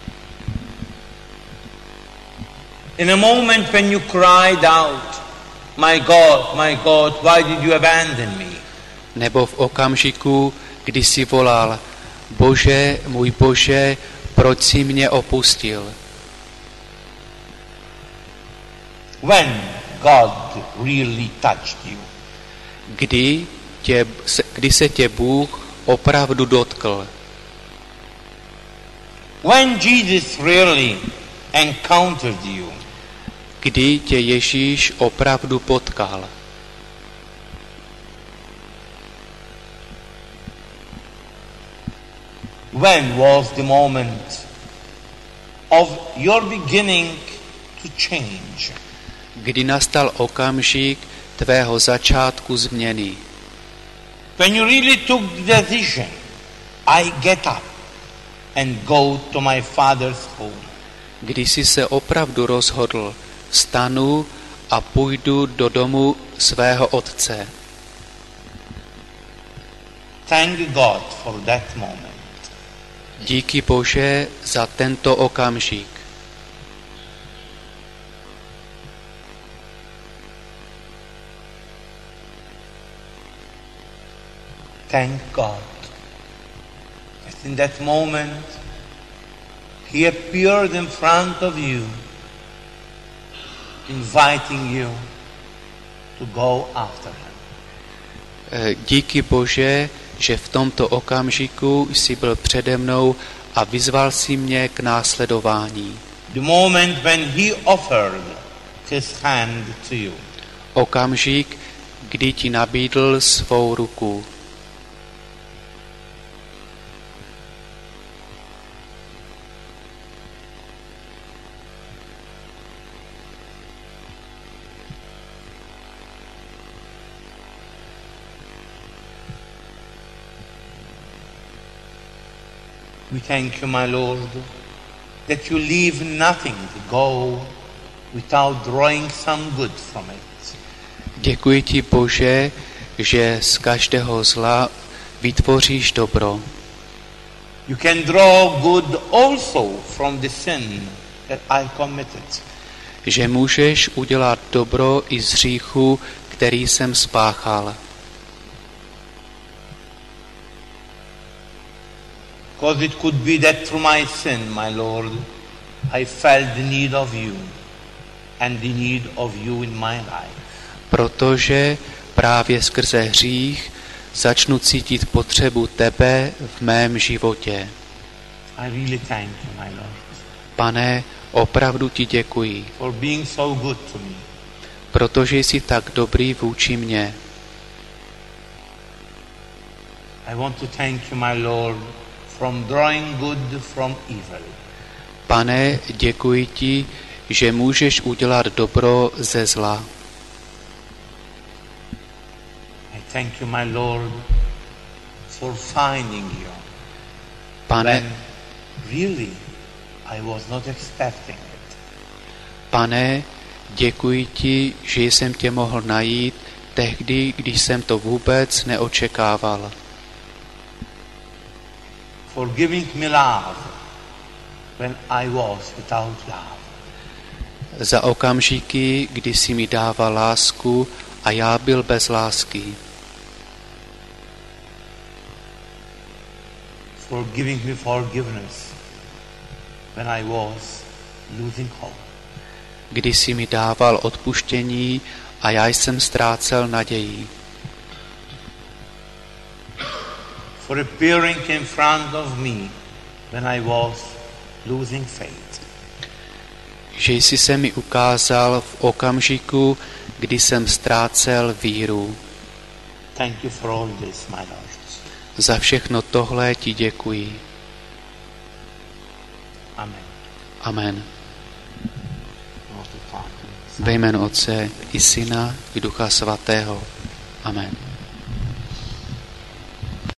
In a moment when you cried out, my God, my God, why did you abandon me? Nebo v okamžiku, kdy si volal, Bože, můj Bože, proč jsi mě opustil? When God really touched you? Kdy, tě, kdy se tě Bůh opravdu dotkl? When Jesus really encountered you? Kdy tě Ježíš opravdu potkal? When was the moment of your beginning to change? Kdy nastal okamžik tvého začátku změny? When you really took the decision, I get up and go to my father's home. Kdy jsi se opravdu rozhodl, vstanu a půjdu do domu svého otce. Thank God for that moment. Díky Bože za tento okamžik. Thank God in that moment he appeared in front of you, inviting you to go after him. Díky Bože, že v tomto okamžiku jsi byl přede mnou a vyzval si mě k následování. The moment when he offered his hand to you. Okamžik, kdy ti nabídl svou ruku. We thank you, my Lord, that you leave nothing to go without drawing some good from it. Děkuji ti, Bože, že z každého zla vytvoříš dobro. You can draw good also from the sin that I committed. Že můžeš udělat dobro i z hříchu, který jsem spáchal. Because it could be that through my sin, my Lord, I felt the need of you and the need of you in my life. Protože právě skrze hřích začnu cítit potřebu tebe v mém životě. I really thank you, my Lord. Pane, opravdu ti děkuji. For being so good to me. Protože jsi tak dobrý vůči mně. I want to thank you, my Lord, from drawing good from evil. Pane, děkuji ti, že můžeš udělat dobro ze zla. I thank you, my Lord, for finding you. Pane, when really I was not expecting it. Pane, děkuji ti, že jsem tě mohl najít tehdy, když jsem to vůbec neočekával. For giving me love when I was without love. Za okamžiky, kdy jsi mi dával lásku a já byl bez lásky. For giving me forgiveness when I was losing hope. Kdy jsi mi dával odpuštění a já jsem ztrácel naději. For appearing in front of me when I was losing faith. Že jsi se mi ukázal v okamžiku, kdy jsem ztrácel víru. Thank you for all this, my Lord. Za všechno tohle ti děkuji. Amen. Amen. Ve jménu Otce i Syna i Ducha Svatého. Amen.